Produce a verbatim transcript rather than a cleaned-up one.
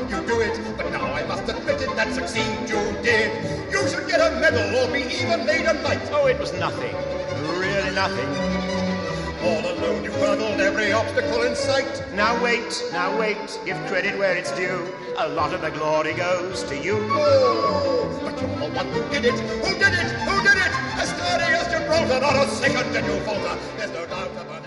you do it. But now I must admit it, that succeed you did. You should get a medal or be even made a knight. Oh, it was nothing. Really nothing. All alone you hurdled every obstacle in sight. Now wait, now wait. Give credit where it's due. A lot of the glory goes to you. Oh, but you're the one who did it. Who did it? Who did it? As sturdy as Gibraltar, not a second did you falter. There's no doubt about it.